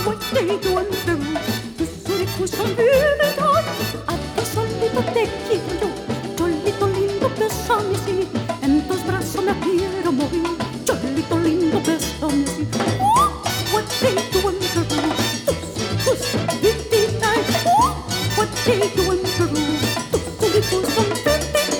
what they do en Perú. Tus orejas son verdad, a ti solito te quiero yo. Cholito lindo, bésame así, en tus brazos me quiero morir. Cholito lindo, bésame así. What they do en Perú. Tus orejas son verdad, what they do en Perú. Tus orejas son verdad.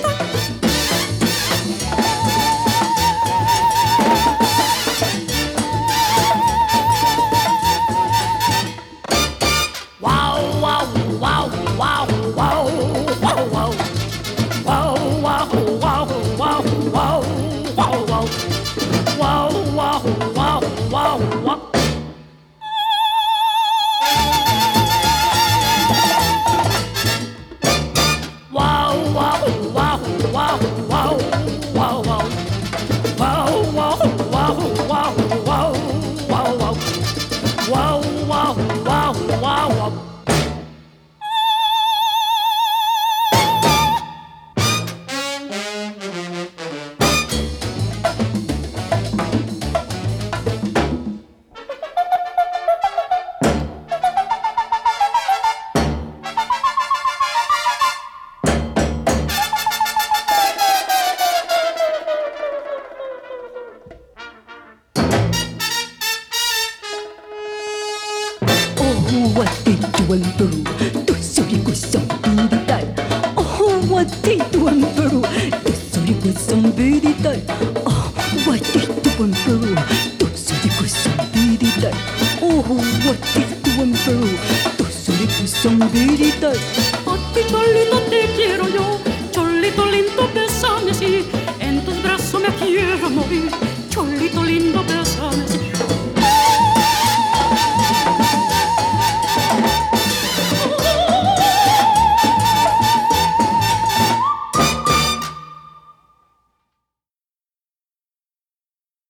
What they do in Peru, tus orejas son verdad. Oh, what they do in Peru, tus orejas son verdad. Oh, what they do in Peru, tus orejas son verdad. Oh, what they do in Peru, tus orejas son verdad. A ti, Cholito